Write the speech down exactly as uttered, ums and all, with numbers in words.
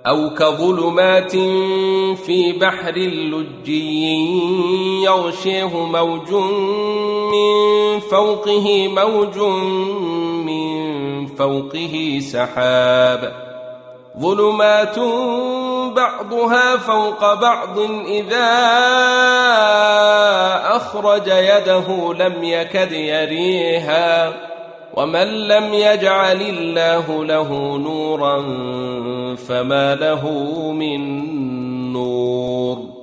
أو كظلمات في بحر لجي يغشيه موج من فوقه موج من فوقه سحاب ظلمات بعضها فوق بعض إذا أخرج يده لم يكد يريها ومن لم يجعل الله له نورا فما له من نور